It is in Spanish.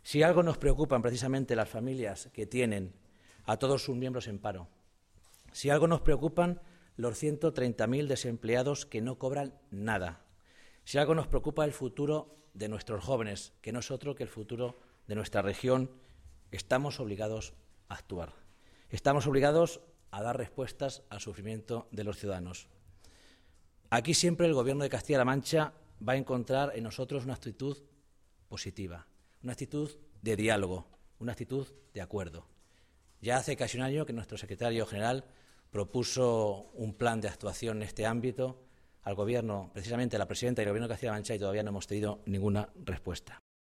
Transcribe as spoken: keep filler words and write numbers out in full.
Si algo nos preocupan precisamente las familias que tienen a todos sus miembros en paro, si algo nos preocupan los ciento treinta mil desempleados que no cobran nada, si algo nos preocupa el futuro de nuestros jóvenes, que no es otro que el futuro de nuestra región, estamos obligados a actuar. Estamos obligados a dar respuestas al sufrimiento de los ciudadanos. Aquí siempre el Gobierno de Castilla-La Mancha va a encontrar en nosotros una actitud positiva, una actitud de diálogo, una actitud de acuerdo. Ya hace casi un año que nuestro secretario general propuso un plan de actuación en este ámbito al Gobierno, precisamente a la presidenta del Gobierno de Castilla-La Mancha, y todavía no hemos tenido ninguna respuesta.